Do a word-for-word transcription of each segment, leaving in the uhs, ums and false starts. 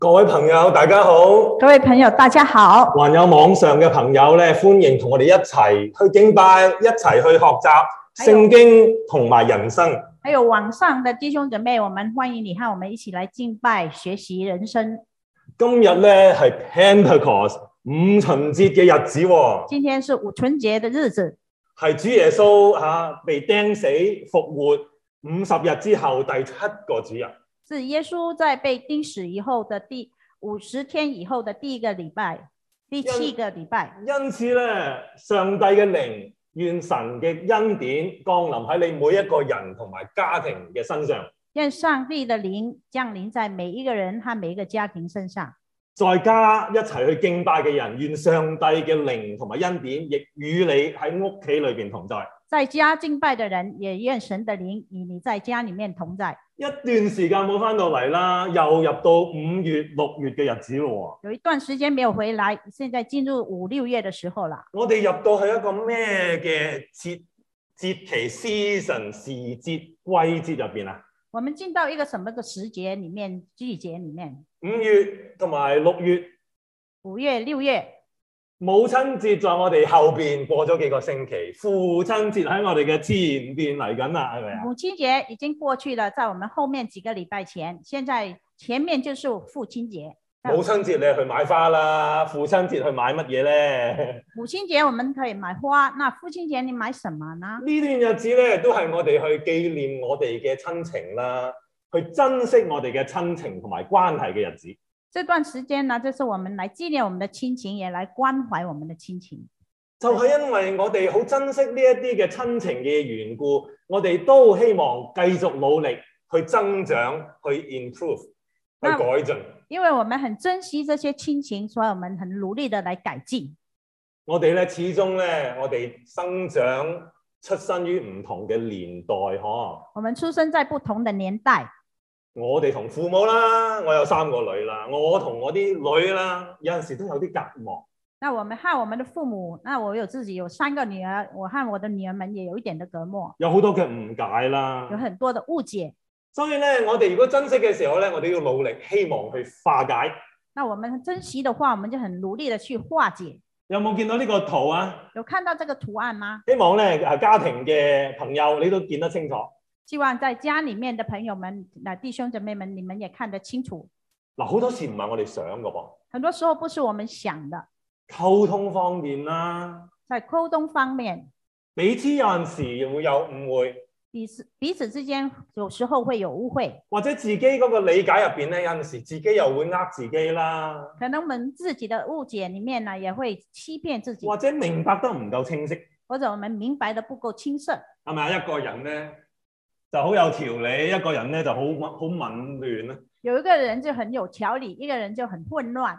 各位朋友，大家好！ 各位朋友，大家好！ 還有網上嘅朋友咧，歡迎同我哋一齊去敬拜，一齊去學習聖經同埋人生。 還有網上的弟兄姊妹，我們歡迎你和我們一起來敬拜、學習人生。 今日咧係 Pentecost 五旬節嘅日子喎。 今天是五旬節的日子， 係主耶穌嚇、啊、被釘死復活五十日之後第七個主日。 是耶穌在被釘死以後的第五十天以後的第一個禮拜，第七個禮拜。 因，因此咧，上帝嘅靈願神嘅恩典降臨喺你每一個人同埋家庭嘅身上。 願上帝的靈降臨在每一個人和每一個家庭身上。 在家一齊去敬拜嘅人，願上帝嘅靈同埋恩典亦與你喺屋企裏邊同在。在家敬拜的人，也願神的靈與你在家裏面同在。 一段時間冇翻到嚟啦，又入到五月六月嘅日子咯。 有一段時間沒有回來，現在進入五六月的時候啦。 我哋入到去一個咩嘅節節期 season 時節季節入邊啊？ 我們進到一個什麼嘅時節裏面季節裏面？ 五月同埋六月， 五月六月。 母親節在我哋後邊過咗幾個星期，父親節喺我哋嘅前邊嚟緊啦，係咪啊？ 母親節已經過去了，在我們後面幾個禮拜前，現在前面就是父親節。 母親節你去買花啦，父親節去買乜嘢咧？ 母親節我們可以買花，那父親節你買什麼呢？ 呢段日子咧都係我哋去紀念我哋嘅親情啦，去珍惜我哋嘅親情同埋關係嘅日子。 這段時間呢，就是我們來紀念我們的親情，也來關懷我們的親情。 就係因為我哋好珍惜呢一啲嘅親情嘅緣故，我哋都希望繼續努力去增長、去 improve、去改進。 因為我們很珍惜這些親情，所以我們很努力的來改進。 我哋咧始終咧，我哋生長出生於唔同嘅年代，嗬。 我們出生在不同的年代。 我哋同父母啦，我有三個女啦，我同我啲女啦，有陣時都有啲隔膜。 那我們和我們的父母，那我有自己有三個女兒，我和我的女兒們也有一點的隔膜， 有好多嘅誤解啦， 有很多的誤解。 所以咧，我哋如果珍惜嘅時候咧，我哋要努力，希望去化解。 那我們珍惜的話，我們就很努力的去化解。 有冇見到呢個圖啊？ 有看到這個圖案嗎？ 希望咧，誒，家庭嘅朋友你都見得清楚。 希望在家裏面的朋友們、那弟兄姊妹們，你們也看得清楚。 嗱，好多時唔係我哋想嘅噃。 很多時候不是我們想的。 溝通方面啦， 在溝通方面， 彼此有陣時會有誤會， 彼此彼此之間有時候會有誤會， 或者自己嗰個理解入邊咧，有陣時自己又會呃自己啦。 可能我們自己的誤解裡面呢，也會欺騙自己， 或者明白得唔夠清晰， 或者我們明白得不夠清晰。 係咪啊？一個人咧就好有條理，一個人咧就好好紊亂啊。有一個人就很有條理，一個人就很混亂。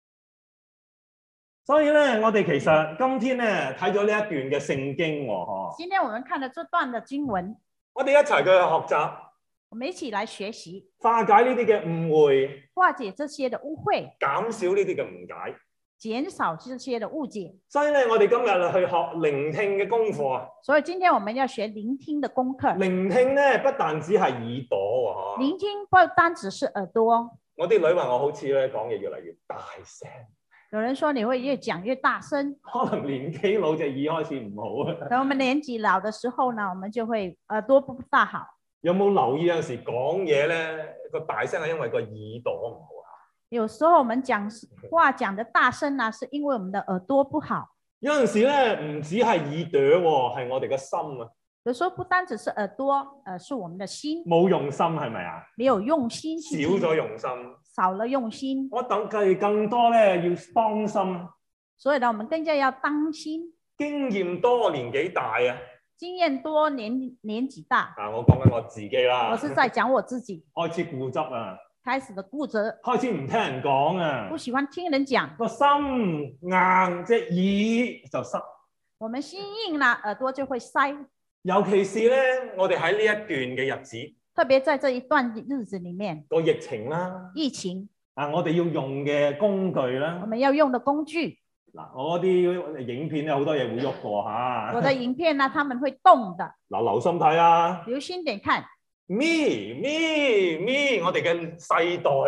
所以咧，我哋其實今天咧睇咗呢一段嘅聖經喎，嗬。 今天我們看了這段嘅經文， 我哋一齊去學習， 我們一起來學習， 化解呢啲嘅誤會， 化解這些的誤會， 減少呢啲嘅誤解， 減少這些的誤解。 所以咧，我哋今日去學聆聽嘅功課。 所以今天我們要學聆聽的功課。 聆聽咧不但只係耳朵喎， 聆聽不單只是耳朵。 我啲女話我好似咧講嘢越嚟越大聲。 有人說你會越講越大聲， 可能年紀老隻耳開始唔好啊。 等我們年紀老的時候呢，我們就會耳朵不大好。 有冇留意有陣時講嘢咧個大聲係因為個耳朵唔好啊？ 有時候我們講話講得大聲啊，是因為我們的耳朵不好。 有陣時咧唔止係耳朵喎，係我哋嘅心啊。 有時候不單只是耳朵，呃，是我們的心。 冇用心係咪啊？ 沒有用心， 少咗用心， 少了用心。 我等計更多咧要當心。 所以呢，我們更加要當心。 經驗多年紀大啊？ 經驗多年年紀大。 啊，我講緊我自己啦。 我是在講我自己。 開始固執啊！ 開始的固執。 開始唔聽人講啊！ 不喜歡聽人講。 個心硬，隻耳就塞。 我們心硬啦，耳朵就會塞。 尤其是咧，我哋喺呢一段嘅日子， 特別在這一段日子裡面， 個疫情啦， 疫情啊，我哋要用嘅工具啦， 我們要用的工具。 嗱，我啲影片咧好多嘢會喐過嚇。 我的影片呢，他們會動的。 嗱，留心睇啊！ 留心點看。 咪咪咪，我哋嘅世代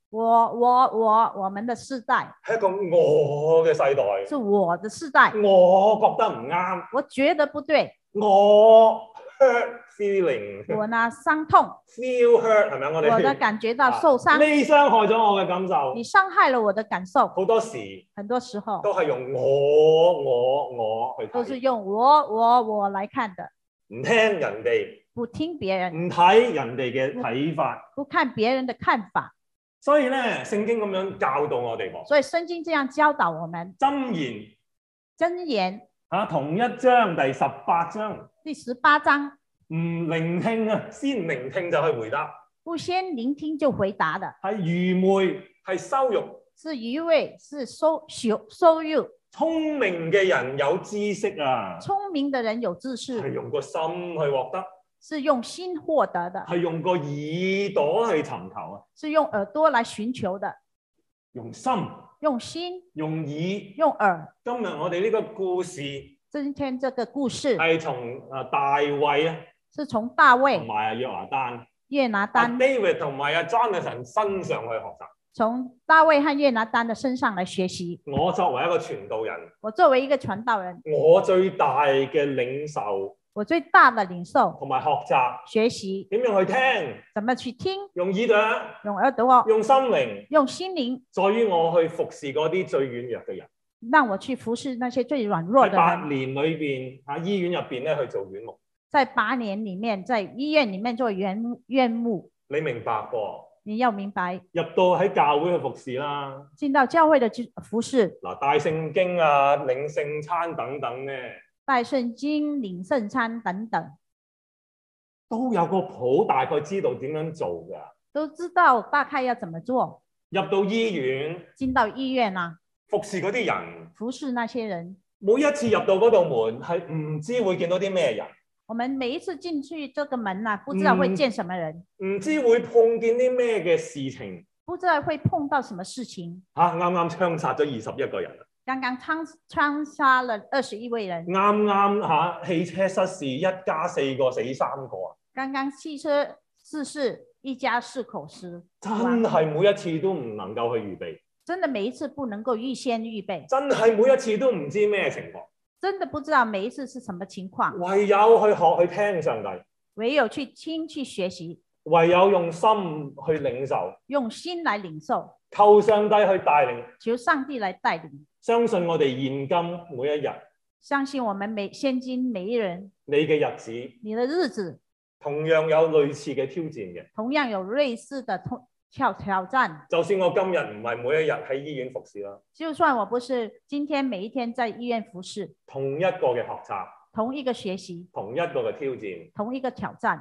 我我我我們的世代係一個我嘅世代， 是我的世代， 我覺得唔啱， 我覺得不對， 我 hurt feeling， 我呢傷痛， feel hurt 係咪啊？我哋我的感覺到受傷， 你傷害咗我嘅感受， 你傷害了我的感受， 好多時很多時候都係用我我我去都是睇， 用我我我來看的， 唔聽人哋， 不聽別人， 唔睇人哋嘅睇法， 不看別人的看法， 所以咧聖經咁樣教導我哋喎， 所以聖經這樣教導我們。 箴言箴言啊同一章第十八章， 第十八章， 唔聆聽啊，先聆聽就去回答， 不先聆聽就回答的， 係愚昧，係羞辱。 是愚昧，是羞羞羞辱。 聰明嘅人有知識啊， 聰明的人有知識， 係用個心去獲得， 是用心獲得的， 係用個耳朵去尋求啊， 是用耳朵來尋求的， 用心、 用心、 用耳。 用耳。 今日我哋呢個故事今天這個故事係從啊大衛啊， 是從大同衛、 埋啊約拿單、 約拿阿單， David 同埋阿 Jonathan 身上去學習。 從大衛和約拿單的身上來學習。 我作為一個傳道人， 我作為一個傳道人， 我最大嘅領受我最大的領受同埋學習， 學習點樣去聽， 怎麼去聽， 用耳朵， 用耳朵， 用心靈， 用心靈， 在於我去服侍嗰啲最軟弱嘅人。 讓我去服侍那些最軟弱喺的人。 八年裏邊喺醫院入邊咧去做院牧， 在八年裡面，在醫院裡面做院院牧， 你明白噃？ 你要明白， 入到喺教會去服侍啦， 進到教會的服侍， 嗱帶聖經啊、領聖餐等等咧， 帶聖經、領聖餐等等， 都有個譜，大概知道點樣做㗎。 都知道大概要怎麼做。 入到醫院進到醫院啊， 服侍嗰啲人， 服侍那些人。 每一次入到嗰道門係唔知會見到啲咩人， 我們每一次進去這個門啊，不知道會見什麼人， 唔知會碰見啲咩嘅事情。 不知道會碰到什麼事情。 嚇，啱啱槍殺咗二十一個人， 剛剛槍槍殺了二十一位人， 啱啱嚇汽車失事，一家四個死三個啊！ 剛剛汽車失事，一家四口死。 真係每一次都唔能夠去預備， 真的每一次不能夠預先預備， 真係每一次都唔知咩情況， 真的不知道每一次是什麼情況， 唯有去學去聽上帝， 唯有去聽去學習， 唯有用心去領受， 用心來領受， 求上帝去帶領， 求上帝來帶領。 相信我哋現今每一日， 相信我們每現今每一人， 你嘅日子你的日子同樣有類似嘅挑戰嘅。 同樣有類似的挑挑戰。 就算我今日唔係每一日喺醫院服侍啦， 就算我不是今天每一天在醫院服侍， 同一個嘅學習， 同一個學習， 同一個嘅挑戰。 同一個挑戰。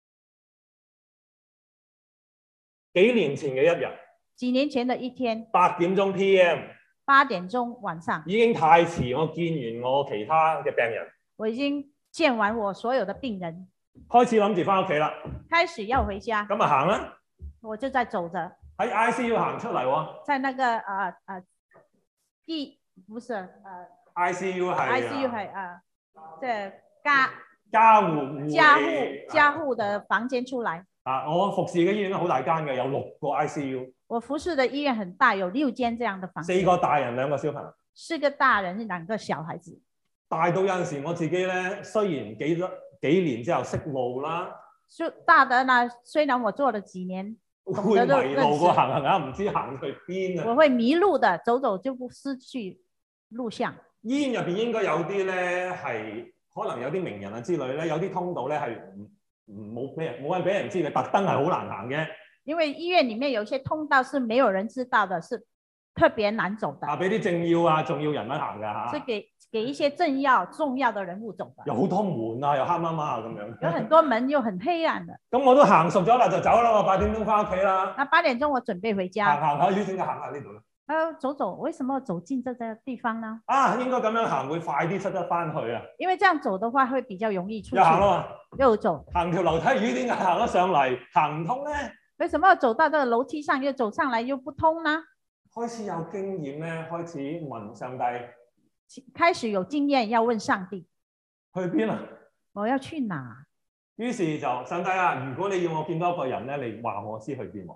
幾年前嘅一日， 幾年前的一天， 八點鐘 P M， 八點鐘晚上， 已經太遲。我見完我其他嘅病人， 我已經見完我所有的病人， 開始諗住翻屋企啦。 開始要回家， 咁啊行啦， 我就在走着， 喺 I C U 行出嚟喎。 在那個啊啊，第不是呃 I C U 係 I C U 係啊，即係家加護家護家護的房間出來。 啊！我服侍嘅醫院都好大間嘅，有六個 I C U。 我服侍的醫院很大，有六間這樣的房間。 四個大人，兩個小朋友。 四個大人，兩個小孩子。 大到有陣時我自己咧，雖然幾多幾年之後識路啦， 大的呢，雖然我做了幾年， 會迷路過行行下，唔知行去邊啊！ 我會迷路的，走走就不失去路向。 醫院入邊應該有啲咧係可能有啲名人啊之類咧，有啲通道咧係唔唔冇俾人冇人俾人知嘅，特登係好難行嘅。因為醫院裡面有些通道是沒有人知道的，是特別難走的。 啊，俾啲政要啊、重要人物行㗎嚇。 是給給一些政要、重要的人物走的。 有好多門啊，又黑麻麻咁樣。 有很多門又很黑暗的。 咁我都行熟咗啦，就走啦。我八點鐘翻屋企啦。 那八點鐘我準備回家。 行行下，咦？點解行下呢度咧？ 啊，走走，為什麼走進這個地方呢？ 啊，應該咁樣行會快啲出得翻去啊。 因為這樣走的話會比較容易出去。 又行咯。 又走。 行條樓梯，咦？點解行得上嚟行唔通咧？ 為什麼要走到這個樓梯上又走上來又不通呢？ 開始有經驗咧，開始問上帝。 開始有經驗要問上帝。 去邊啊？ 我要去哪？ 於是就上帝啊，如果你要我見到一個人咧，你話我知去邊喎。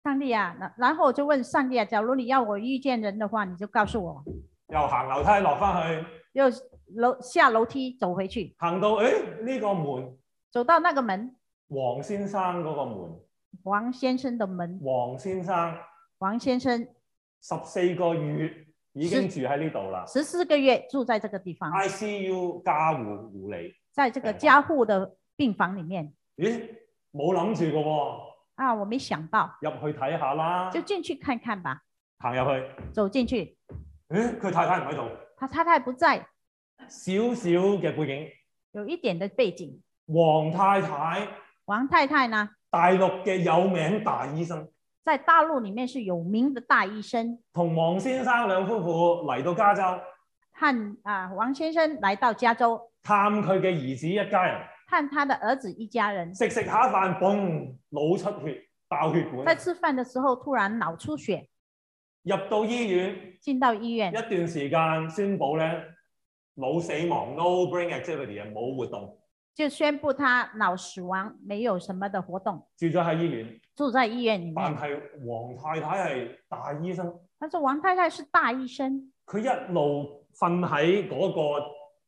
上帝啊，那然後我就問上帝啊，假如你要我遇見人的話，你就告訴我。 又行樓梯落翻去， 又樓下樓梯走回去， 行到誒呢個門， 走到那個門， 黃先生嗰個門， 黃先生的門， 黃先生， 黃先生十四個月已經住喺呢度啦， 十四個月住在這個地方 I C U 加護護理， 在這個加護的病房裡面。 咦，冇諗住嘅喎， 啊，我沒想到， 入去睇下啦， 就進去看看吧， 行入去， 走進去， 誒，佢太太唔喺度， 他太太不在， 少少嘅背景， 有一點的背景。 黃太太， 黃太太呢， 大陸嘅有名大醫生， 在大陸裡面是有名的大醫生， 同黃先生兩夫婦嚟到加州， 和啊黃先生來到加州， 探佢嘅兒子一家人。 看他的兒子一家人， 食食下飯，嘣，腦出血，爆血管。 在吃飯的時候突然腦出血， 入到醫院， 進到醫院， 一段時間宣佈咧腦死亡 ，no brain activity 啊，冇活動， 就宣布他腦死亡，沒有什麼的活動， 住咗喺醫院。 住在醫院裡但面。 係黃太太係大醫生， 但是黃太太是大醫生， 佢一路瞓喺嗰個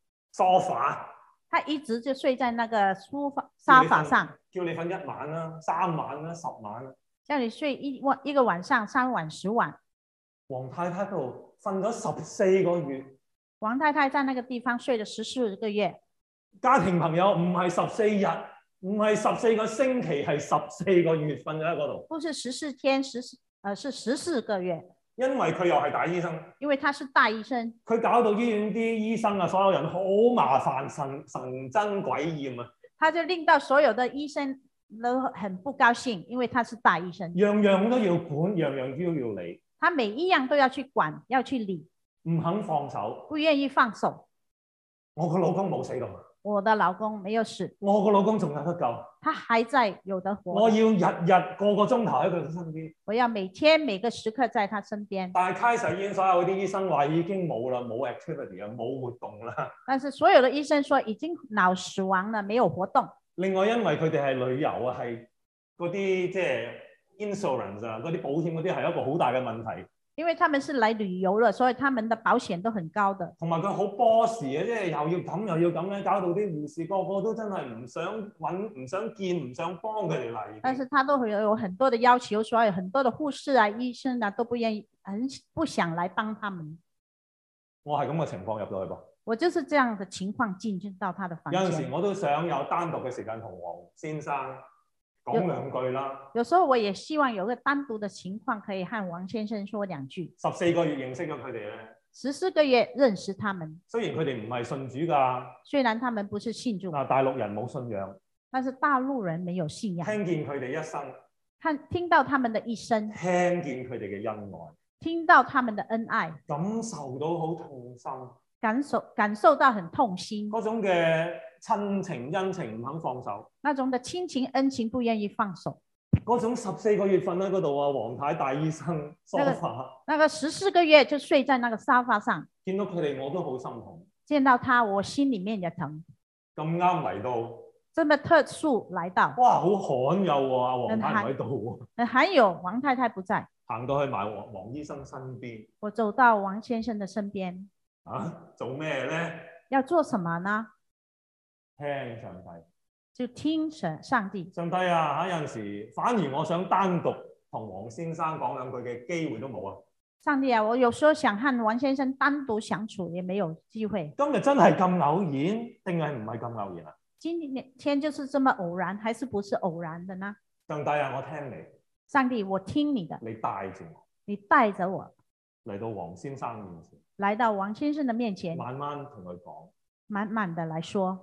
sofa。 他一直就睡在那個梳化沙發上， 叫你瞓一晚啦、三晚啦、十晚啦， 叫你睡一晚一個晚上、三晚、十晚。 黃太太度瞓咗十四個月， 黃太太在那個地方睡了十四個月。 家庭朋友唔係十四日，唔係十四個星期，係十四個月瞓咗喺嗰度。 不是十四天，十四，呃，是十四個月。 因為佢又係大醫生， 因為他是大醫生， 佢搞到醫院啲醫生啊，所有人好麻煩，神神憎鬼厭啊！ 他就令到所有的醫生都很不高興，因為他是大醫生， 樣樣都要管，樣樣都要理， 他每一樣都要去管，要去理， 唔肯放手， 不願意放手。 我個老公冇死到， 我的老公沒有死， 我個老公仲有得救， 他還在有得活。 我要日日個個鐘頭喺佢身邊， 我要每天每個時刻在他身邊。 但係開實醫院所有啲醫生話已經冇啦，冇 activity 啊，冇活動啦。 但是所有的醫生說已經腦死亡了，沒有活動。 另外因為佢哋係旅遊啊，係嗰啲即係 insurance 啊，嗰啲保險嗰啲係一個好大嘅問題。 因為他們是來旅遊了，所以他們的保險都很高的。 同埋佢好 boss 嘅，即係又要咁又要咁樣，搞到啲護士個個都真係唔想揾、唔想見、唔想幫佢哋嚟。 但是他都會有很多的要求，所以很多的護士啊、醫生啊都不願意，很不想來幫他們。 我係咁嘅情況入到去噃。 我就是這樣的情況進入到他的房間。 有陣時我都想有單獨嘅時間同黃先生講兩句啦。 有時候我也希望有個單獨的情況可以和王先生說兩句。 十四個月認識咗佢哋咧。 十四個月認識他們。 雖然佢哋唔係信主㗎。 雖然他們不是信主。 嗱，大陸人冇信仰。 但是大陸人沒有信仰。 聽見佢哋一生。 看聽到他們的一生。 聽見佢哋嘅恩愛。 聽到他們的恩愛。 感受到好痛心。 感受感受到很痛心。 嗰種嘅親情恩情唔肯放手。 那種的親情恩情不願意放手。 嗰種十四個月瞓喺嗰度啊，黃太大醫生梳化。 那個十四個月就睡在那個沙發上。 見到佢哋我都好心痛。 見到他我心裡面也疼。 咁啱嚟到。 這麼特殊來到。 哇，好罕有喎！阿黃太唔喺度喎。 很罕有，王太太不在。 行到去埋黃黃醫生身邊。 我走到王先生的身邊。 啊，做咩咧？ 要做什麼呢？ 聽上帝。 就聽上上帝。 上帝啊，有陣時反而我想單獨同黃先生講兩句嘅機會都冇啊！ 上帝啊，我有時候想和王先生單獨相處，也沒有機會。 今日真係咁偶然，定係唔係咁偶然啊？ 今天就是這麼偶然，還是不是偶然的呢？ 上帝啊，我聽你。 上帝，我聽你的。 你帶住我。 你帶着我嚟到黃先生面前。 來到王先生的面前， 慢慢同佢講， 慢慢的來說。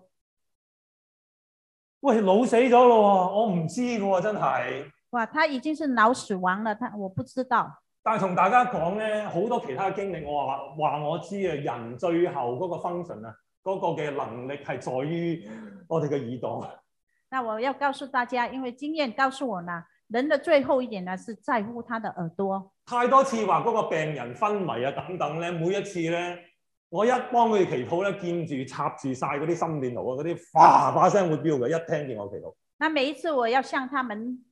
喂，腦死咗咯，我唔知噶，真係。 哇，他已經是腦死亡了，他我不知道。 但係同大家講咧，好多其他經歷，我話話我知啊，人最後嗰個 function 啊，嗰個嘅能力係在於我哋嘅耳朵。 那我要告訴大家，因為經驗告訴我呢，人的最後一點呢，是在乎他的耳朵。太多次話嗰個病人昏迷啊等等咧，每一次咧，我一幫佢哋祈禱咧，見住插住晒嗰啲心電圖啊，嗰啲嘩把聲會飆嘅，一聽見我祈禱。那每一次我要向他們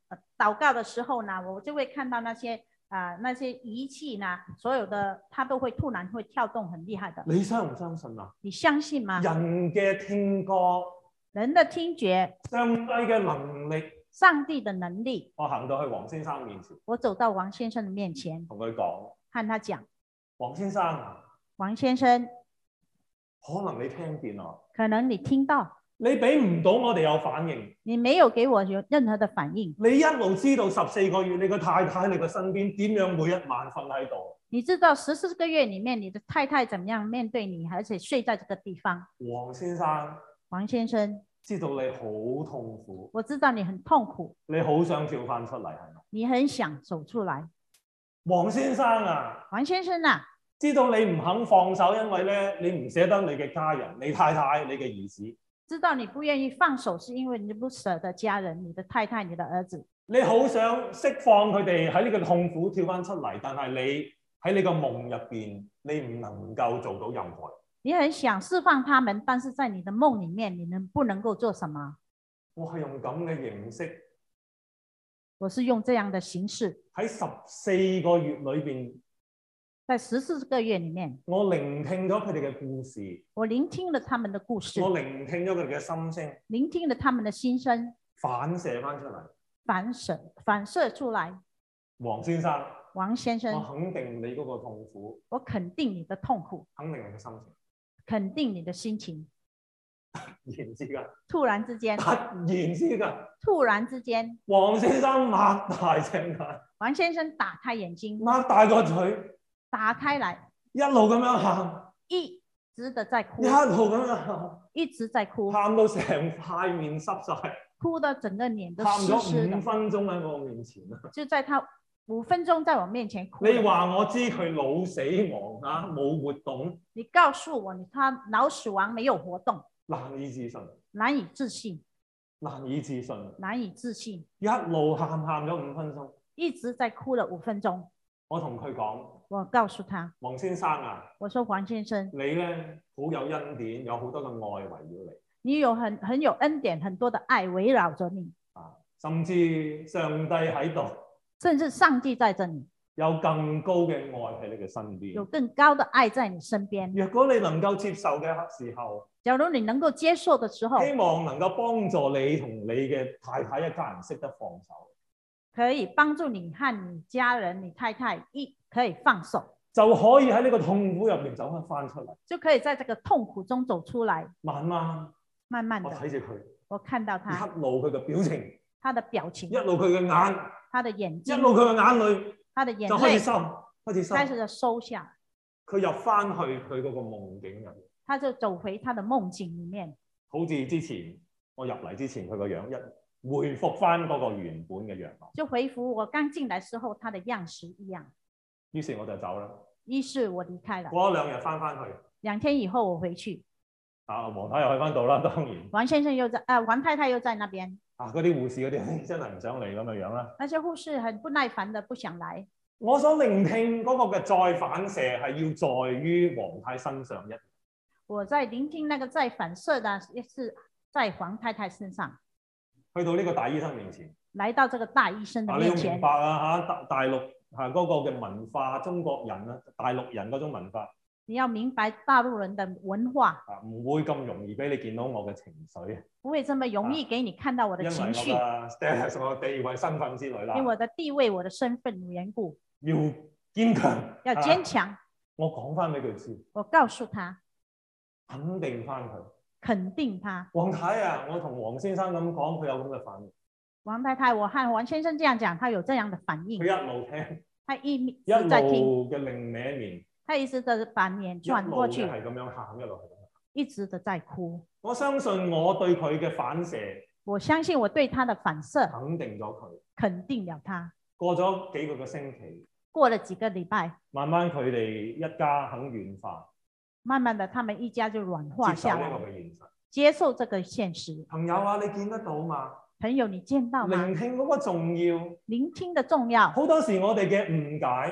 呃禱告的時候呢，我就會看到那些啊、呃、那些儀器呢，所有的它都會突然會跳動，很厲害的。 你相唔相信啊？ 你相信嗎？ 人嘅聽覺， 人的聽覺， 上帝嘅能力。 上帝的能力。 我行到去黃先生面前， 我走到王先生的面前， 同佢講， 和他講， 黃先生， 王先生， 可能你聽見啊， 可能你聽到， 你俾唔到我哋有反應， 你沒有給我有任何的反應。 你一路知道十四個月你個太太你個身邊點樣每一晚瞓喺度， 你知道十四個月裡面你的太太怎麼樣面對你，而且睡在這個地方。 黃先生， 王先生， 知道你好痛苦， 我知道你很痛苦， 你好想跳翻出嚟係咪？ 你很想走出來。 黃先生啊， 王先生啊， 知道你唔肯放手，因為咧你唔捨得你嘅家人、你太太、你嘅兒子。 知道你不願意放手，是因為你不捨得家人、你的太太、你的兒子。 你好想釋放佢哋喺呢個痛苦跳翻出嚟，但係你喺你個夢入邊，你唔能夠做到任何。 你很想釋放他們，但是在你的夢裡面，你能不能夠做什麼？ 我係用咁嘅形式， 我是用這樣的形式喺十四個月裏邊， 在十四個月裡面， 我聆聽咗佢哋嘅故事， 我聆聽了他們的故事， 我聆聽咗佢哋嘅心聲， 聆聽了他們的心聲， 反射翻出嚟， 反射反射出來。 黃先生， 王先生， 我肯定你嗰個痛苦， 我肯定你的痛苦， 肯定你嘅心情， 肯定你的心情。 突然之間， 突然之間， 突然之間， 突然之間， 黃先生擘大隻眼， 王先生打開眼睛， 擘大個嘴， 打開來， 一路咁樣喊， 一直的在哭， 一路咁樣喊， 一直在哭， 喊到成塊面濕晒， 哭到整個臉都喊濕濕咗五的， 分鐘喺我面前啊！ 就在他五分鐘在我面前哭。 你話我知佢腦死亡啊，冇活動， 你告訴我，你他腦死亡沒有活動， 難以置信， 難以置信， 難以置信， 難以置信， 一路喊喊咗五分鐘， 一直在哭了五分鐘。 我同佢講， 我告訴他， 黃先生啊， 我說黃先生， 你咧好有恩典，有好多嘅愛圍繞你， 你有很很有恩典，很多的愛圍繞着你啊，甚至上帝喺度， 甚至上帝在這裡， 有更高嘅愛喺你嘅身邊， 有更高的愛在你身邊。 若果你能夠接受嘅時候， 假如你能夠接受的時候， 希望能夠幫助你同你嘅太太一家人識得放手， 可以幫助你和你家人、你太太一可以放手， 就可以喺呢個痛苦入面走翻出嚟， 就可以在這個痛苦中走出來。 慢慢， 慢慢的， 我睇住佢， 我看到他一路佢嘅表情， 他的表情， 一路佢嘅眼， 他的眼睛， 一路佢嘅眼淚， 他的眼就開始淚收，開始收， 開始就收下。 佢入翻去佢嗰個夢境入面， 他就走回他的夢境裡面， 好似之前我入嚟之前佢個樣一回復翻嗰個原本嘅樣貌， 就回復我剛進來時候他的樣式一樣。 於是我就走啦。 於是我離開了。 過咗兩日翻翻去， 兩天以後我回去， 啊，黃太又去翻度啦，當然。 王先生又在，啊，王太太又在那邊。 啊，嗰啲護士嗰啲、哎、真係唔想嚟咁嘅樣啦。 那些護士很不耐煩的，不想來。 我所聆聽嗰個嘅再反射係要在於黃太身上一。 我在聆聽那個再反射的，也是在黃太太身上。 去到呢個大醫生面前， 來到這個大醫生的面前。 啊、你要明白啊嚇，大大陸嚇嗰個嘅文化，中國人啊，大陸人嗰種文化。 你要明白大陸人的文化。 啊，唔會咁容易俾你見到我嘅情緒。 不會這麼容易給你看到我的情緒。 啊、因為我嘅 status、我地位、身份之類啦。 因為我的地位、我的身份緣故。 要堅強。 要堅強。 啊、我講翻俾佢知。 我告訴他。 肯定翻佢。 肯定他。 黃太啊，我同黃先生咁講，佢有咁嘅反應。 黃太太，我和黃先生這樣講，他有這樣的反應。 佢一路聽。 他一一直在聽。 一路嘅另歪面。 他一直的把臉轉過去。 一路係咁樣喊，一路係咁樣。 一直的在哭。 我相信我對佢嘅反射。 我相信我對他的反射。 肯定咗佢。 肯定了他。 過咗幾個個星期。 過了幾個禮拜。 慢慢佢哋一家肯軟化。 慢慢的，他們一家就軟化下來， 接受這個現實。 朋友啊，你見得到嘛？ 朋友，你見到嗎？ 聆聽嗰個重要， 聆聽的重要。 好多時我哋嘅誤解，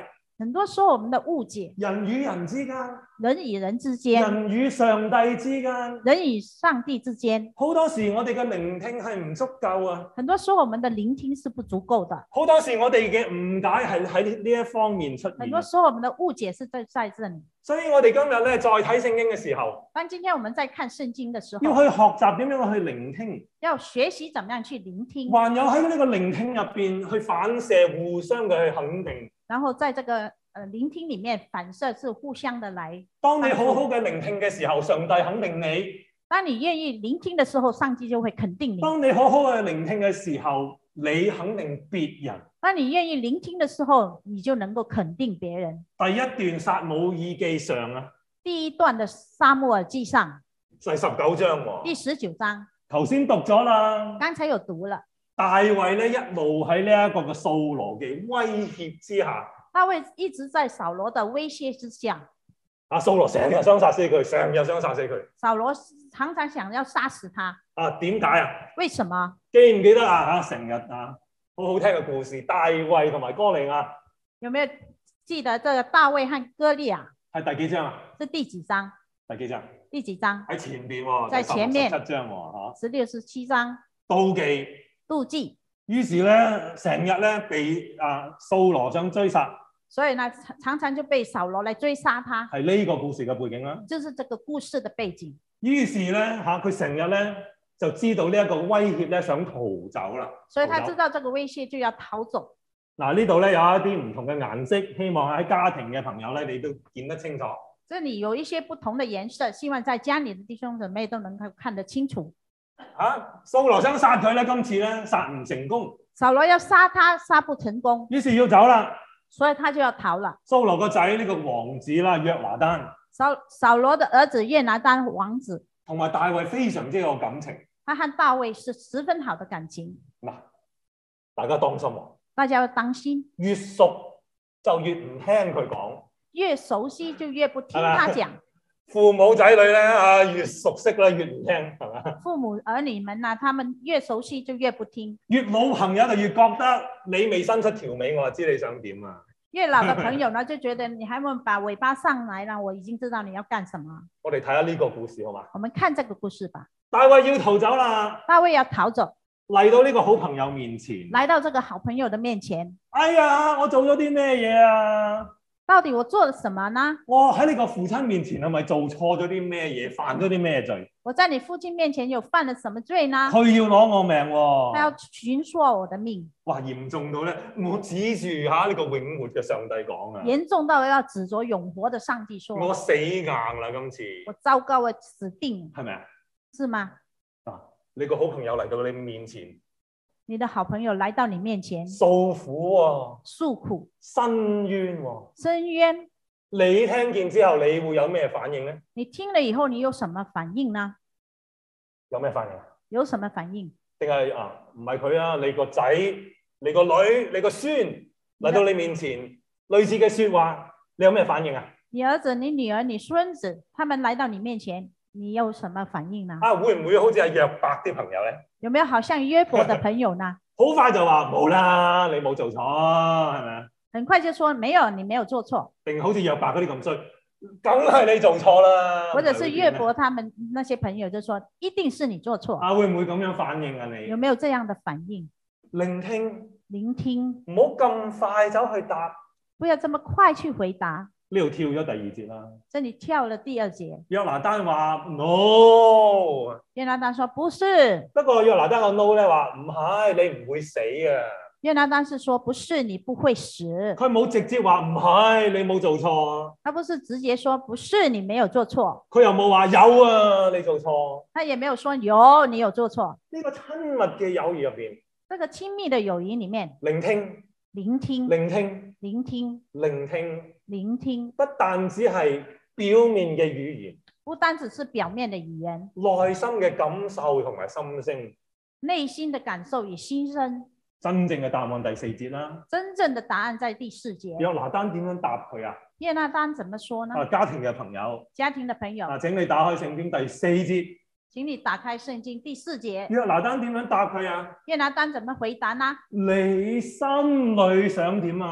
很多時候我們的誤解， 人與人之間， 人與人之間， 人與上帝之間， 人與上帝之間， 好多時我哋嘅聆聽係唔足夠啊！ 很多時候我們的聆聽是不足夠的， 好多時我哋嘅誤解係喺呢一方面出現。 很多時候我們的誤解是在在這裡。 所以我哋今日咧再睇聖經嘅時候， 當今天我們在看聖經的時候， 要去學習點樣去聆聽， 要學習怎麼樣去聆聽， 還有喺呢個聆聽入邊去反射互相嘅去肯定。 然後在這個呃聆聽裡面反射是互相的來。 當你好好嘅聆聽嘅時候，上帝肯定你； 當你願意聆聽的時候，上帝就會肯定你。 當你好好嘅聆聽嘅時候，你肯定別人。 當你願意聆聽的時候，你就能夠肯定別人。 第一段撒母耳記上啊， 第一段的撒母耳記上第十九章喎， 第十九章， 頭先讀咗啦。 剛才有讀了。 大衛咧一路喺呢一個嘅掃羅嘅威脅之下， 大衛一直在掃羅的威脅之下。 阿掃羅成日想殺死佢，成日想殺死佢。 掃羅常常想要殺死他。 啊，點解啊？ 為什麼？ 記唔記得啊？嚇，成日啊，好好聽嘅故事，大衛同埋歌利亞。 有沒有記得這個大衛和歌利亞？ 係第幾章啊？ 是第幾章？ 第幾章？ 第幾章？ 喺前邊喎， 在前面十七章喎， 十六、十七章。 妒忌。 妒忌。 於是咧，成日咧被啊掃羅想追殺。 所以呢，常常就被掃羅來追殺他。 係呢個故事嘅背景啦。 就是這個故事的背景。 於是咧嚇，佢成日咧就知道呢一個威脅咧，想逃走啦。 所以他知道這個威脅就要逃走。 嗱，呢度咧有一啲唔同嘅顏色，希望喺家庭嘅朋友咧，你都見得清楚。 這裡有一些不同的顏色，希望在家裡的弟兄姊妹都能夠看得清楚。 嚇，掃羅想殺佢咧，今次咧殺唔成功。 掃羅要殺他，殺不成功。 於是要走啦。 所以他就要逃了。 掃羅個仔呢個王子啦，約拿單。 掃掃羅的兒子約拿單王子， 同埋大衛非常之有感情。 他和大衛是十分好的感情。 嗱，大家當心喎。 大家要當心。 越熟就越唔聽佢講。 越熟悉就越不聽他講。 父母仔女咧啊，越熟悉咧越唔聽，係嘛？ 父母兒女們啊，他們越熟悉就越不聽。 越老朋友就越覺得你未伸出條尾，我就知你想點啊。 越老的朋友呢，就覺得你還沒把尾巴上來啦，我已經知道你要幹什麼。 我哋睇下呢個故事好嘛？ 我們看這個故事吧。 大衛要逃走啦。 大衛要逃走， 嚟到呢個好朋友面前。 來到這個好朋友的面前。 哎呀，我做咗啲咩嘢啊？ 到底我做了什麼呢？ 我喺你個父親面前係咪做錯咗啲咩嘢，犯咗啲咩罪？ 我在你父親面前有犯了什麼罪呢？ 佢要攞我命喎， 他要尋索我的命。 哇，嚴重到咧，我指住吓呢個永活嘅上帝講啊！ 嚴重到要指着永活的上帝說： 我死硬啦，今次我糟糕，我死定， 係咪啊？ 是嗎？ 啊，你個好朋友嚟到你面前。 你的好朋友來到你面前訴苦啊， 訴苦， 申冤啊， 申冤。 你聽見之後，你會有咩反應呢？ 你聽了以後，你有什麼反應呢？ 有咩反應？ 有什麼反應？ 定係啊，唔係佢啊，你個仔、你個女、你個孫嚟到你面前，類似嘅說話，你有咩反應啊？ 你兒子、你女兒、你孫子，他們來到你面前，你有什麼反應呢？ 啊，會唔會好似係約伯啲朋友咧？ 有沒有好像約伯的朋友呢？ 好快就話冇啦，你冇做錯，係咪啊？ 很快就說沒有，你沒有做錯。 定好似約伯嗰啲咁衰，梗係你做錯啦。 或者是約伯他們那些朋友就說，一定是你做錯。 啊，會唔會咁樣反應啊？你有沒有這樣的反應？ 聆聽， 聆聽， 唔好咁快走去答， 不要這麼快去回答。 呢度跳咗第二節啦。 這裡跳了第二節。 約拿單話 no。 約拿單說不是。 不過約拿單個 no 咧話唔係，你唔會死啊。 約拿單是說不是，你不會死。 佢冇直接話唔係，你冇做錯。 他不是直接說不是，你沒有做錯。 佢又冇話有啊，你做錯。 他也沒有說有，你有做錯。 呢個親密嘅友誼入邊， 這個親密的友誼裡面， 聆聽， 聆聽， 聆聽， 聆聽， 聆聽， 聆聽， 不但只係表面嘅語言， 不單只是表面的語言， 內心嘅感受同埋心聲， 內心的感受與心聲。 真正嘅答案第四節啦。 真正的答案在第四節。 約拿單點樣答佢啊？ 約拿單怎麼說呢？ 啊，家庭嘅朋友， 家庭的朋友， 啊，請你打開聖經第四節。 請你打開聖經第四節。 約拿單點樣答佢啊？ 約拿單怎麼回答呢？ 你心裏想點啊？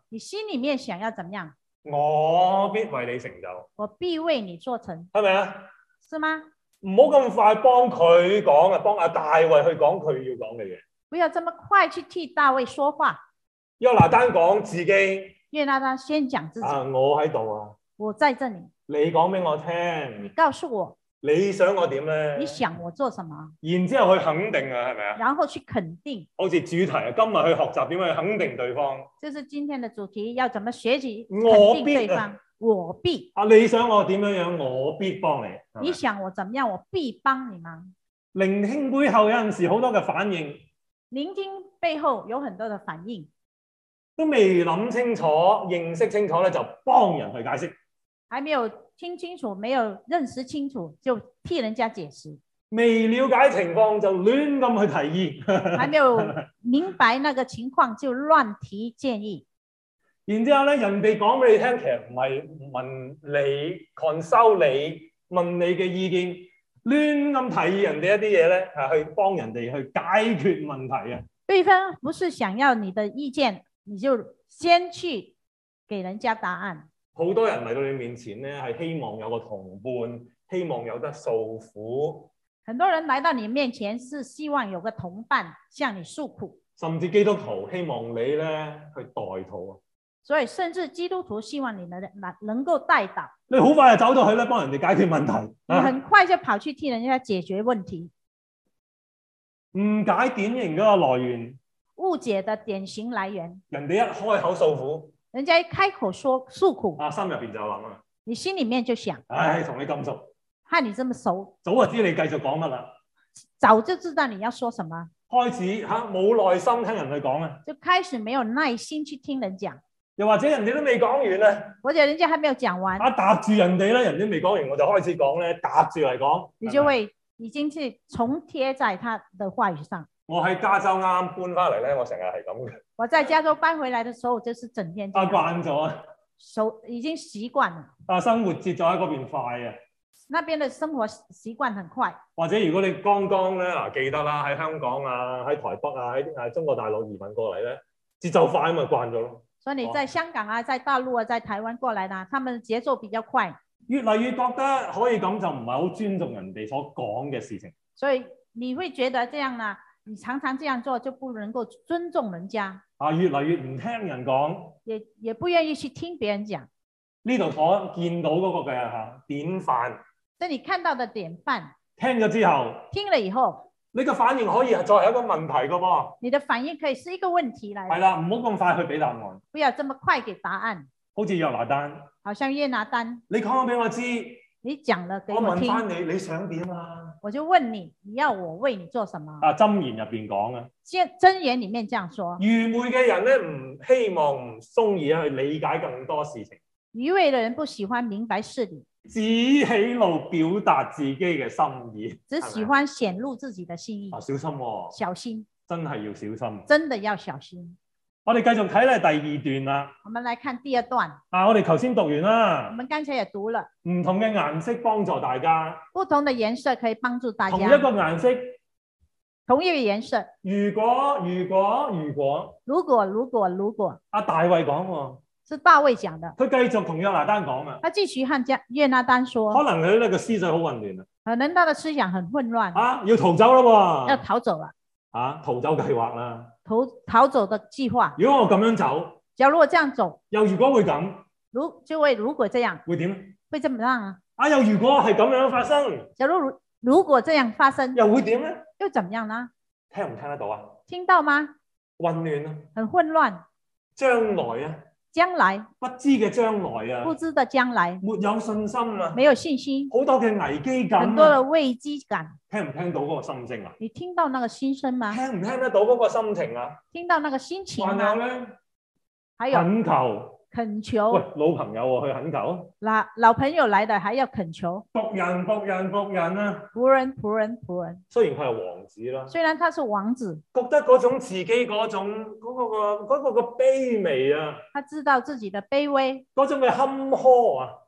你心裏面想要怎麼樣？ 我必為你成就， 我必為你做成， 係咪啊？ 是嗎？ 唔好咁快幫佢講啊，幫阿大衛去講佢要講嘅嘢。 不要這麼快去替大衛說話。 約拿單講自己， 約拿單先講自己。 啊，我喺度啊， 我在這裡。 你講俾我聽， 你告訴我， 你想我點咧？ 你想我做什麼？ 然之後去肯定啊，係咪啊？ 然後去肯定。 好似主題啊，今日去學習點樣去肯定對方。 就是今天的主題，要怎麼學習我肯定對方？我必啊！你想我點樣樣，我必幫你。 你想我怎麼樣，我必幫你忙。 聆聽背後有陣時好多嘅反應， 聆聽背後有很多嘅反應， 都未諗清楚、認識清楚咧，就幫人去解釋。 還沒有聽清楚，沒有認識清楚，就替人家解釋。 未了解情況就亂咁去提議。 還沒有明白那個情況就亂提建議。 然之後咧，人哋講俾你聽，其實唔係問你 consult 你，問你嘅意見，亂咁提議人哋一啲嘢咧，係去幫人哋去解決問題嘅。 對方不是想要你的意見，你就先去給人家答案。 好多人嚟到你面前咧，係希望有個同伴，希望有得訴苦。 很多人來到你面前，是希望有個同伴向你訴苦。 甚至基督徒希望你咧去代禱。 所以甚至基督徒希望你能能能夠代禱， 你好快就走到去咧，幫人哋解決問題。 你很快就跑去替人家解決問題。 誤解典型嗰個來源， 誤解的典型來源。 人哋一開口訴苦， 人家一開口說訴苦， 啊，心入邊就諗啊， 你心裏面就想， 唉，同你咁熟， 看你這麼熟， 早就知你繼續講乜啦， 早就知道你要說什麼， 開始吓冇耐心聽人去講啊， 就開始沒有耐心去聽人講。 又或者人哋都未講完啊， 或者人家還沒有講完， 啊搭住人哋咧，人哋未講完，我就開始講咧，搭住嚟講， 你就會已經是重貼在他的話語上。 我喺加州啱啱搬翻嚟咧，我成日係咁嘅。 我在加州搬回來的時候，就是整天啊慣咗啊， 熟已經習慣了。 啊生活節奏喺嗰邊快啊， 那邊的生活習慣很快。 或者如果你剛剛咧嗱記得啦，喺香港啊，喺台北啊，喺誒中國大陸移民過嚟咧，節奏快咪慣咗咯。 所以你在香港啊，在大陸啊，在台灣過來呢，他們節奏比較快， 越嚟越覺得可以咁就唔係好尊重人哋所講嘅事情。 所以你會覺得這樣呢，你常常這樣做就不能夠尊重人家。 啊，越嚟越唔聽人講， 也也不願意去聽別人講。 呢度所見到嗰個嘅嚇典範， 這你看到的典範， 聽咗之後， 聽了以後， 你嘅反應可以係作為一個問題嘅噃。 你的反應可以是一個問題嚟。 係啦，唔好咁快去俾答案。 不要這麼快給答案。 好似約拿單， 好像約拿單， 你講咗俾我知， 你講了給我我聽。 問翻你，你想點啊？ 我就問你，你要我為你做什麼？ 啊，箴言入邊講啊， 箴言裡面這樣說。 愚昧嘅人咧，唔希望唔中意去理解更多事情。 愚昧的人不喜歡明白事理， 只喜怒表達自己嘅心意， 只喜歡顯露自己的心意。 啊，小心喎！ 小心， 真係要小心， 真的要小心。 我哋繼續睇咧第二段啦。 我們來看第二段。 啊，我哋頭先讀完啦。 我們剛才也讀了。 唔同嘅顏色幫助大家。 不同的顏色可以幫助大家。 同一個顏色。 同一個顏色。 如果如果如果。 如果如果如果。 阿大衛講喎。 是大衛講的。 佢繼續同約拿單講啊。 他繼續和約拿單說。 可能佢呢個思想好混亂啊。 可能他的思想很混亂。 啊，要逃走啦喎。 要逃走了。 啊，逃走計劃啦。 逃逃走的計劃。 如果我咁樣走， 假如我這樣走， 又如果會咁， 如就會如果這樣， 會點？ 會怎麼樣啊？ 啊，又如果係咁樣發生， 假如如如果這樣發生， 又會點咧？ 又怎麼樣呢？ 聽唔聽得到啊？ 聽到嗎？ 混亂啊！ 很混亂。 將來啊！ 將來不知嘅將來啊！ 不知的將來， 沒有信心啊！ 沒有信心， 好多嘅危機感， 很多嘅危機感。 聽唔聽到嗰個心聲啊？ 你聽到那個心聲嗎？ 聽唔聽得到嗰個心情啊？ 聽到那個心情嗎？ 還有咧， 還有懇求。 懇求。 喂，老朋友喎，去懇求。 老老朋友來的，還要懇求。 僕人，僕人，僕人啊！ 僕人，僕人，僕人。 雖然佢係王子啦， 雖然他是王子， 覺得嗰種自己嗰種嗰個個嗰個個卑微啊， 他知道自己的卑微， 嗰種嘅坎坷啊，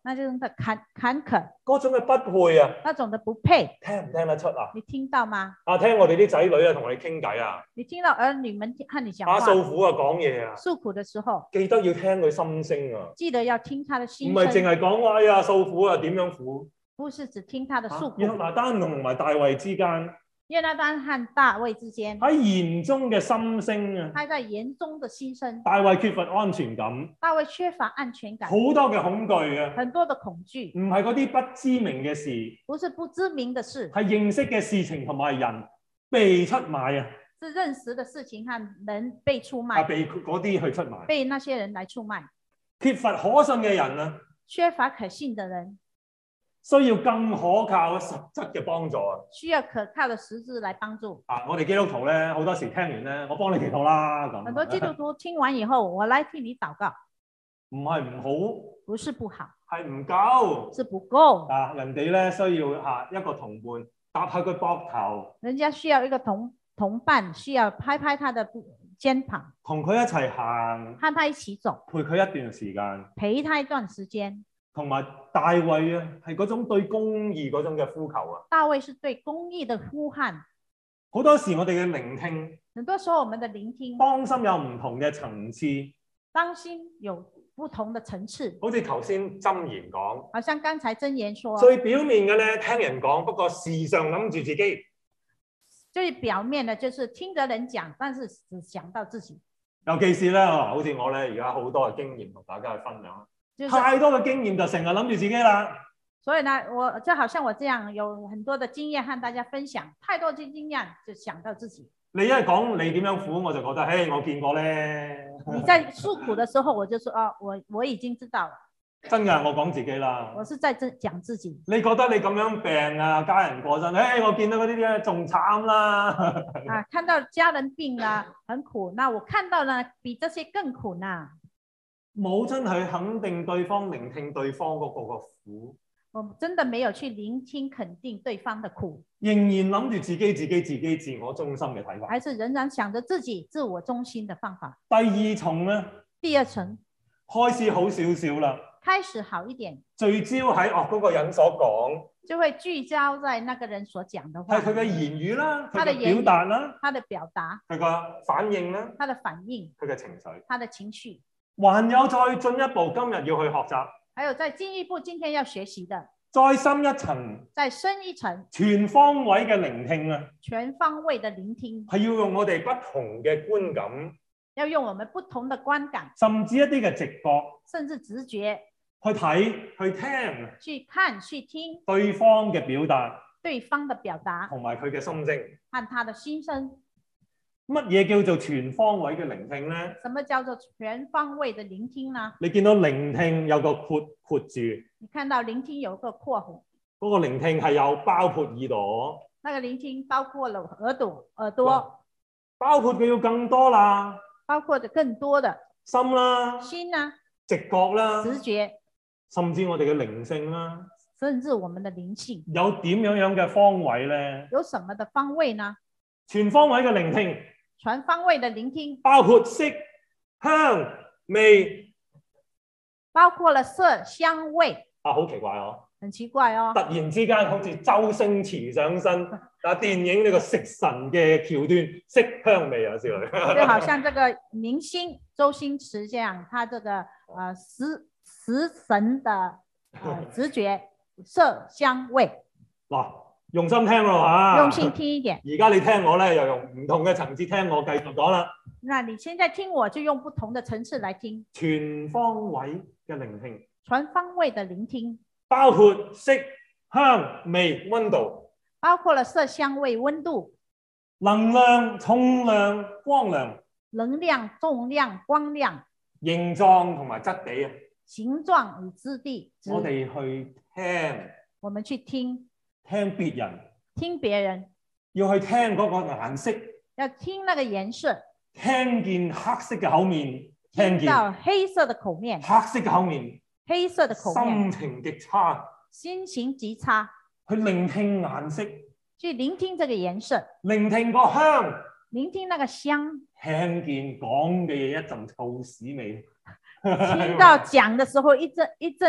那種的坎坎坷， 嗰種嘅不配啊， 那種的不配， 聽唔聽得出啊？ 你聽到嗎？ 啊，聽我哋啲仔女啊，同我哋傾偈啊， 你聽到兒女們和你講啊， 話， 訴苦啊，講嘢啊， 訴苦的時候， 記得要聽佢心聲啊， 記得要聽他的唔心係淨聲， 係講話哎呀訴苦啊，點樣苦？ 不是只聽他的訴苦。 約拿單同埋大衛之間約拿單和大衛之間， 喺言中嘅心聲啊， 他在言中的心聲。 大衛缺乏安全感， 大衛缺乏安全感， 好多嘅恐懼啊， 很多的恐懼， 唔係嗰啲不知名嘅事， 不是不知名的事， 係認識嘅事情同埋人被出賣啊， 是認識的事情和人被出啊賣， 被嗰啲去出賣， 被那些人來出賣。 缺乏可信嘅人啊， 缺乏可信的人， 需要更可靠實質嘅幫助啊！ 需要可靠的實質來幫助。 啊，我哋基督徒咧，好多時聽完咧，我幫你祈禱啦咁。 很多基督徒聽完以後，我來替你禱告， 唔係唔好， 不是不好， 係唔夠。 是不夠。 啊，人哋咧需要嚇一個同伴搭下佢膊頭， 人家需要一個同同伴，需要拍拍他的肩膀， 同佢一齊行， 和他一起走， 陪佢一段時間。 陪他一段時間。 同埋大衛啊，係嗰種對公義嗰種嘅呼求啊。 大衛是對公義的呼喊。 好多時我哋嘅聆聽， 很多時候我們的聆聽， 當心有唔同嘅層次。 當心有不同的層次。 好似頭先箴言講， 好像剛才箴言說， 最表面嘅咧聽人講，不過時常諗住自己。 最表面的就是聽着人講，但是只想到自己。 尤其是咧，好似我咧而家好多嘅經驗同大家去分享。 就是、 太多嘅經驗就成日諗住自己啦。 所以呢，我就好像我這樣有很多的經驗和大家分享，太多嘅經驗就想到自己。 你一講你點樣苦，我就覺得，嘿，我見過咧。 你在訴苦的時候，我就說，哦，我我已經知道了。 真㗎，我講自己啦。 我是在這講自己。 你覺得你咁樣病啊，家人過身，嘿，我見到嗰啲咧仲慘啦。 啊，看到家人病啊，很苦，那我看到呢，比這些更苦呢。 冇真係肯定對方、聆聽對方嗰個個苦， 我真的沒有去聆聽肯定對方的苦， 仍然諗住自己、自己、自己自我中心嘅睇法， 還是仍然想着自己自我中心的方法。 第二重咧， 第二層開始好少少啦， 開始好一點， 聚焦喺哦嗰個人所講， 就會聚焦在那個人所講的話， 係佢嘅言語啦，佢嘅他的言語表達啦， 他的表達， 佢個反應啦， 他的反應， 佢嘅情緒， 他的情緒。 還有再進一步，今日要去學習， 還有再進一步，今天要學習的， 再深一層， 再深一層， 全方位嘅聆聽啊， 全方位的聆聽， 係要用我哋不同嘅觀感， 要用我們不同的觀感， 甚至一啲嘅直覺， 甚至直覺去睇、去聽， 去看、去聽對方嘅表達， 對方的表達同埋佢嘅心聲。 和他的心聲。 乜嘢叫做全方位嘅聆聽咧？ 什麼叫做全方位的聆聽呢？ 你見到聆聽有個括括住， 你看到聆聽有一個括弧， 嗰個聆聽係有包括耳朵， 那個聆聽包括了耳朵、耳朵， 包括佢要更多啦， 包括的更多的心啦、 心啊、 直覺啦、 直覺， 甚至我哋嘅靈性啦， 甚至我們的靈性， 有點樣樣嘅方位咧？ 有什麼的方位呢？ 全方位嘅聆聽， 全方位的聆聽， 包括色、香、味， 包括了色、香、味。 啊，好奇怪哦！ 很奇怪哦， 突然之間好似周星馳上身，啊，電影呢個食神嘅橋段，色香味啊之類。 就好像這個明星周星馳這樣，他這個呃食食神的呃直覺色香味。 嗱，用心聽咯嚇， 用心聽一點。 而家你聽我咧，又用唔同嘅層次聽我繼續講啦。 那你現在聽我就用不同的層次來聽， 全方位嘅聆聽， 全方位的聆聽， 包括色、香、味、溫度， 包括了色、香味、溫度、 能量、重量、光亮、 能量、重量、光亮、 形狀同埋質地啊！ 形狀與質地。 我哋去聽， 我們去聽， 聽別人， 聽別人， 要去聽嗰個顏色， 要聽那個顏色， 聽見黑色嘅口面，聽見到黑色的口面， 黑色嘅口面， 黑色的口面， 心情極差， 心情極差， 去聆聽顏色， 去聆聽這個顏色， 聆聽個香， 聆聽那個香， 聽見講嘅嘢一陣臭屎味， 聽到講的時候一陣一陣的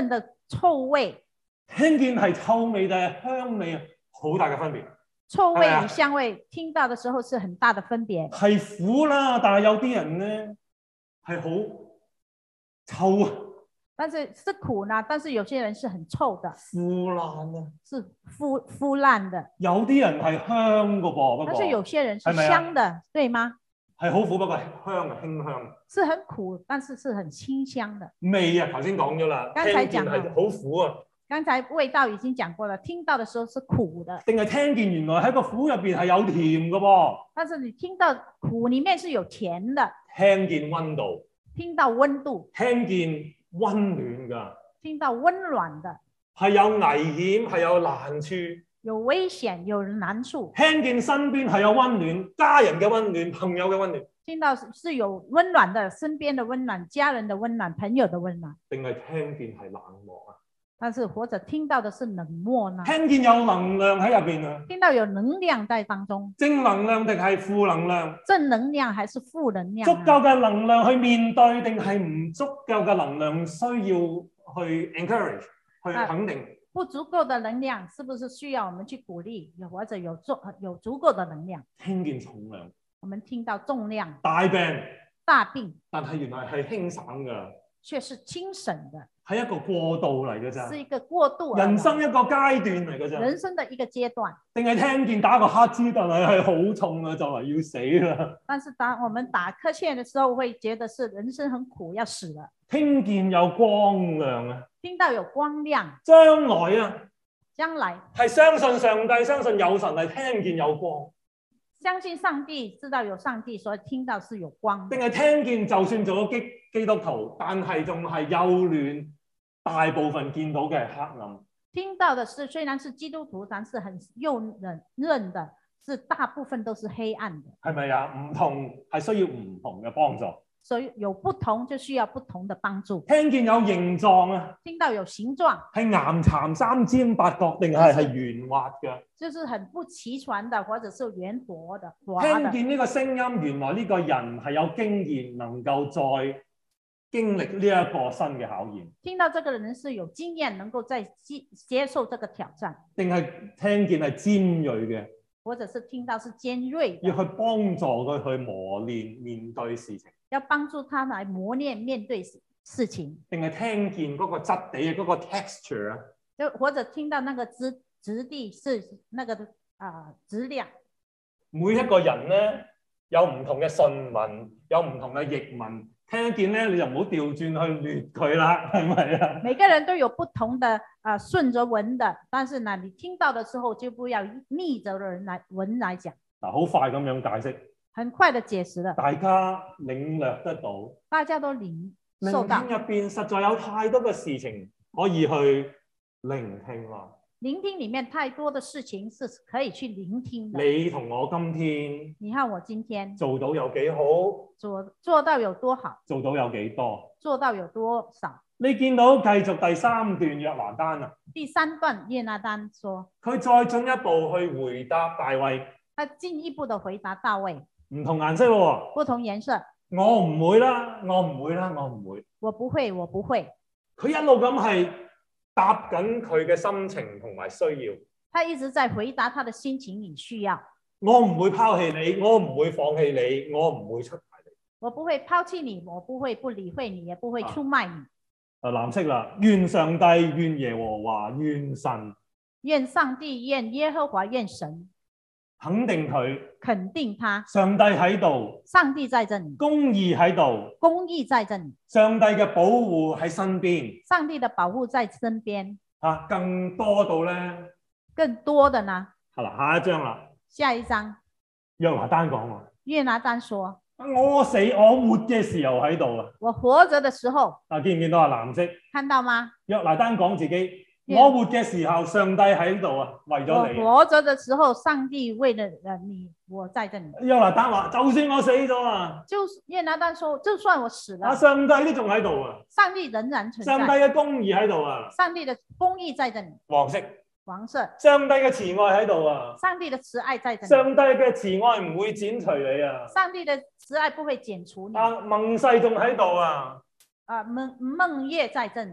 臭味， 聽見係臭味定係香味啊？好大嘅分別。 臭味係咪啊與香味，聽到的時候是很大的分別。 係苦啦，但係有啲人咧係好臭啊， 但是是苦呢，但是有些人是很臭的， 腐爛啊。 是腐腐爛的。 有啲人係香噶噃，不過但是有些人是係咪啊香的，對嗎？ 係好苦，不過係香啊，馨香。 是很苦，但是是很清香的。 味啊，頭先講咗啦， 剛才講聽見係好苦啊。 剛才味道已經講過了，聽到的時候是苦的， 定係聽見原來喺個苦入邊係有甜噶噃， 但是你聽到苦裡面是有甜的， 聽見溫度， 聽到溫度， 聽見溫暖噶， 聽到溫暖的， 係有危險，係有難處。 有危險，有難處。 聽見身邊係有溫暖，家人嘅溫暖，朋友嘅溫暖。 聽到是有溫暖的，身邊的溫暖，家人的溫暖，朋友的溫暖。 定係聽見係冷漠啊？ 但是或者聽到的是冷漠呢？ 聽見有能量喺入邊啊？ 聽到有能量在當中， 正能量定係負能量？ 正能量還是負能量？ 足夠嘅能量去面對，定係唔足夠嘅能量需要去 encourage 去肯定？ 不足夠的能量，是不是需要我們去鼓勵？又或者有足有足夠的能量？ 聽見重量， 我們聽到重量， 大病， 大病， 但係原來係輕省㗎， 卻是輕省的， 係一個過渡嚟嘅咋， 是一個過渡， 人生一個階段嚟嘅咋， 人生的一個階段。 定係聽見打個乞嗤，但係係好重啊，就嚟要死啦。 但是當我們打瞌欠的時候，會覺得是人生很苦，要死了。 聽見有光亮啊， 聽到有光亮， 將來啊， 將來係相信上帝，相信有神，係聽見有光。 相信上帝，知道有上帝，所以聽到是有光。 定係聽見就算做咗基基督徒，但係仲係幼嫩，大部分見到嘅係黑暗。 聽到的是雖然是基督徒，但是很幼嫩嫩的，是大部分都是黑暗的。 係咪啊？唔同係需要唔同嘅幫助。 所以有不同就需要不同的幫助。 聽見有形狀啊， 聽到有形狀， 係岩巉三尖八角定係係圓滑嘅？ 就是很不齊全的，或者是圓滑的。 聽見呢個聲音，原來呢個人係有經驗，能夠再經歷呢一個新嘅考驗。 聽到這個人是有經驗，能夠再接接受這個挑戰。 定係聽見係尖鋭嘅， 或者是聽到是尖鋭， 要去幫助佢去磨練面對事情。 要幫助他來磨練面對事情。 定係聽見嗰個質地嘅嗰個 texture 啊？ 就或者聽到那個質質地是那個啊、呃、質量。 每一個人咧有唔同嘅順文，有唔同嘅譯文，聽見咧你就唔好調轉去掠佢啦，係咪啊？ 每個人都有不同的啊、呃、順着文的，但是呢，你聽到的時候就不要逆着人來文來講。 嗱，好快咁樣解釋， 很快的解釋了， 大家領略得到。 大家都領受到。 聆聽入邊實在有太多嘅事情可以去聆聽啦。 聆聽裡面太多的事情是可以去聆聽的。 你同我今天， 你看我今天做到有幾好？ 做做到有多好？ 做到有幾多？ 做到有多少？ 你見到繼續第三段約拿單啊？ 第三段約拿單說， 佢再進一步去回答大衛。 他進一步的回答大衛。 唔同顏色喎， 不同顏色。 我唔會啦，我唔會啦，我唔會。 我不會，我不會。 佢一路咁係答緊佢嘅心情同埋需要。 他一直在回答他的心情與需要。 我唔會拋棄你，我唔會放棄你，我唔會出賣你。 我不會拋棄你，我不會不理會你，也不會出賣你。 啊，藍色啦，願上帝，願耶和華，願神。 願上帝，願耶和華，願神。 肯定佢， 肯定他。 上帝喺度， 上帝在這裏。 公義喺度， 公義在這裏。 上帝嘅保護喺身邊， 上帝的保護在身邊。 啊，更多到咧， 更多的呢？ 係啦，下一張啦。 下一張。 約拿單講喎。約拿單說： 我死我活嘅時候喺度啊！ 我活着的時候。 啊，見唔見到啊？藍色。 看到嗎？ 約拿單講自己。我活嘅時候，上帝喺度啊，為咗你。 我活着的時候，上帝為了你，我在這裏。 約拿單話：就算我死咗啊， 就約拿單說：就算我死了， 上帝都仲喺度啊。 上帝仍然存在。 上帝嘅公義喺度啊。 上帝的公義在這裏。 黃色。 黃色。 上帝嘅慈愛喺度啊。 上帝的慈愛在這裏。 上帝嘅慈愛唔會剪除你啊。 上帝的慈愛不會剪除你。 啊，盟誓仲喺度啊。 啊，盟盟約在這裏。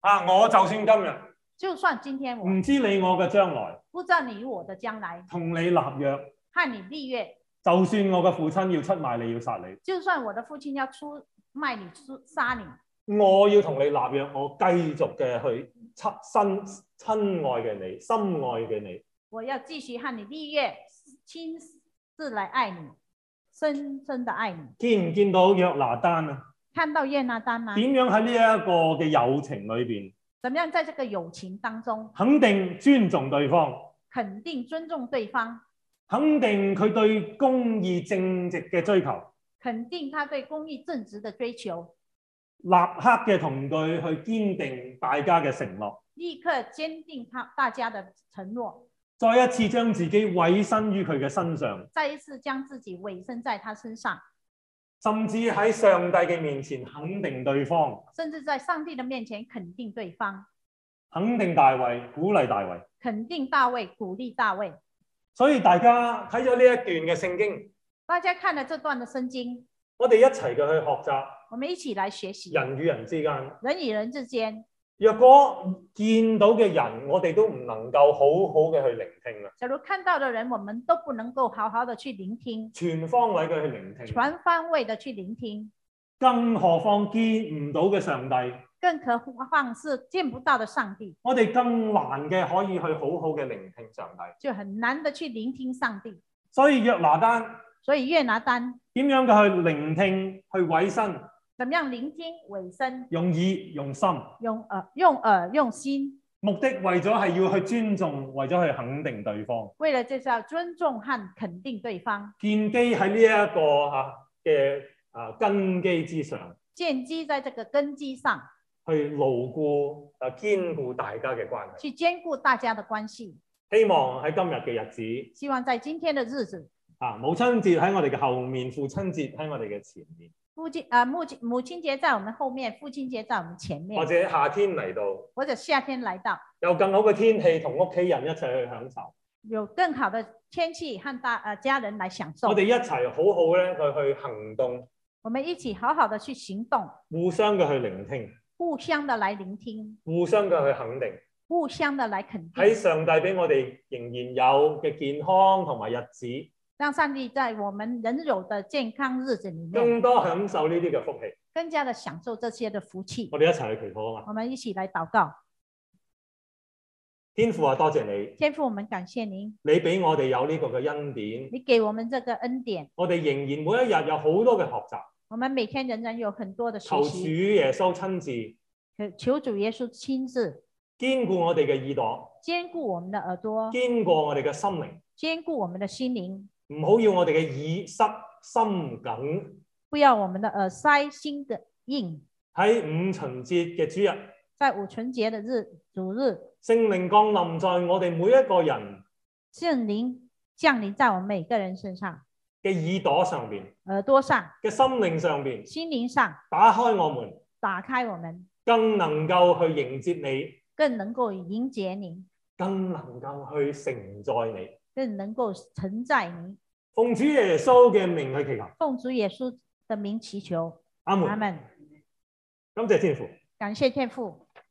啊！我就算今日就算今天我唔知你我嘅將來， 不知道你我的將來， 同你立約， 和你立約， 就算我嘅父親要出賣你，要殺你， 就算我的父親要出賣你、出殺你， 我要同你立約，我繼續嘅去親親親愛嘅你，深愛嘅你。 我要繼續和你立約，親自來愛你，深深的愛你。 見唔見到約拿單啊？ 看到約拿單嗎？ 點樣喺呢一個嘅友情裏邊， 怎麼樣在這個友情當中， 肯定尊重對方， 肯定尊重對方， 肯定佢對公義正直嘅追求， 肯定他對公義正直的追求， 立刻嘅同佢去堅定大家嘅承諾， 立刻堅定他大家的承諾， 再一次將自己委身於佢嘅身上， 再一次將自己委身在他身上， 甚至喺上帝嘅面前肯定對方， 甚至在上帝的面前肯定對方， 肯定大衛，鼓勵大衛。 肯定大衛，鼓勵大衛。 所以大家睇咗呢一段嘅聖經， 大家看了這段的聖經， 我哋一齊嘅去學習我們一起來學習人與人之間。 人與人之間。 若果見到嘅人，我哋都唔能夠好好嘅去聆聽啊！ 假如看到的人，我們都不能夠好好的去聆聽， 全方位嘅去聆聽， 全方位的去聆聽， 更何況見唔到嘅上帝， 更何況是見不到的上帝， 我哋更難嘅可以去好好嘅聆聽上帝， 就很難的去聆聽上帝。 所以約拿單， 所以約拿單點樣嘅去聆聽，去委身， 怎麼樣聆聽委身， 用耳用心， 用耳用耳用心， 目的為咗係要去尊重，為咗去肯定對方， 為了就是要尊重和肯定對方， 建基喺呢一個嚇嘅啊根基之上， 建基在這個根基上， 去牢固啊堅固大家嘅關係， 去堅固大家的關係。 希望喺今日嘅日子， 希望在今天的日子， 啊母親節喺我哋嘅後面，父親節喺我哋嘅前面。 父親啊，母親母親節在我們後面，父親節在我們前面， 或者夏天嚟到， 或者夏天來到， 有更好嘅天氣，同屋企人一齊去享受。 有更好的天氣和大呃家人來享受。 我哋一齊好好咧去去行動， 我們一起好好的去行動， 互相嘅去聆聽， 互相的來聆聽， 互相嘅去肯定。 互相的來肯定。 喺上帝俾我哋仍然有嘅健康同埋日子， 讓上帝在我們仍有的健康日子裏面， 更多享受呢啲嘅福氣， 更加的享受這些的福氣。 我哋一齊去祈禱啊嘛！ 我們一起來禱告。 天父啊，多謝你， 天父，我們感謝您， 你俾我哋有呢個嘅恩典， 你給我們這個恩典， 我哋仍然每一日有好多嘅學習， 我們每天仍然有很多的學求主習。 耶穌親自求主耶穌親自堅固我哋嘅耳朵， 堅固我們的耳朵， 堅固我哋嘅心靈， 堅固我們的心靈。 唔好要我哋嘅耳塞心梗。 不要我們的耳塞心的硬。 喺五旬節嘅主日， 在五旬節的日主日， 聖靈降臨在我哋每一個人聖靈降臨在我們每個人身上嘅耳朵上邊， 耳朵上嘅心靈上邊， 心靈上打開我們， 打開我們， 更能夠去迎接你， 更能夠迎接您， 更能夠去承載你。 更能夠承載您。 奉主耶穌嘅名去祈求， 奉主耶穌的名祈求。 阿門。 阿門。 感謝天父。 感謝天父。